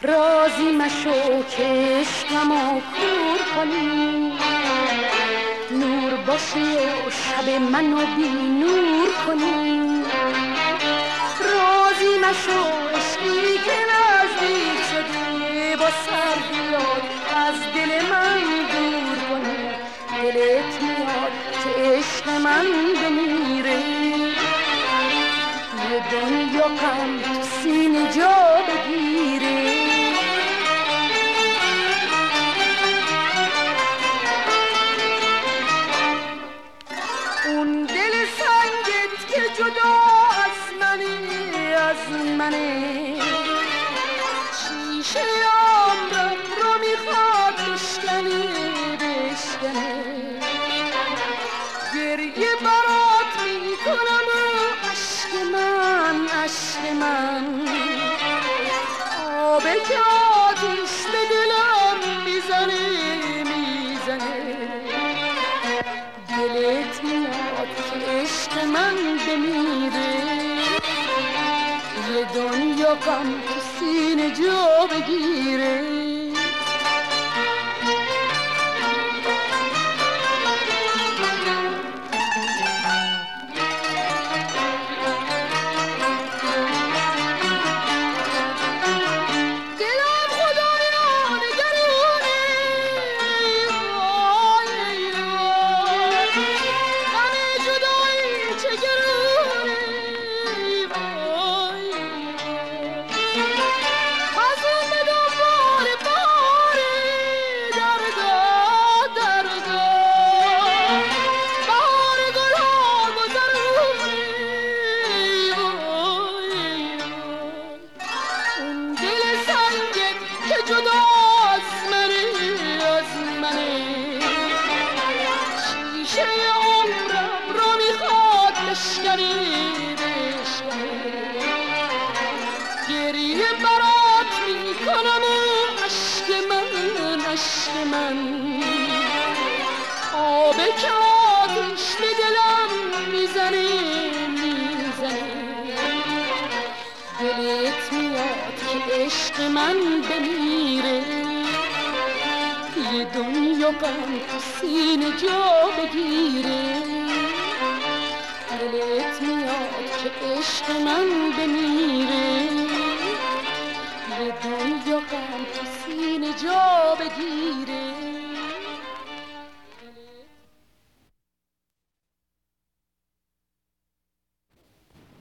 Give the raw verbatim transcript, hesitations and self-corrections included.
راضی مشو که عشقمو کور کنی، نور باشی و شب منو بی نور کنی. راضی مشو عشقی که نزدیک شدی، با سر بیاد از دل من دور کنی. دلت میاد که عشق من بمیره، یه دنیا غم تو سینه جا بگیره. اون دل سنگت که جدا از منی، از منه، شیشه عمرم رو میخواد بشکنی بشکنه. گریه برات میکنم و عشق من عشق من، آب که آتیش به دلم میزنه میزنه. دلت میاد که عشق من بمیره، یه دنیا غم تو سینه جا بگیره. گریه برات میکنم و عشق من عشق من، آب که آتیش به دلم میزنه میزنه. دلت میاد که عشق من بمیره، یه دنیا غم تو سینه جا بگیره. دلت میاد که عشق من بمیره، یه دنیا غم تو سینه جا بگیره.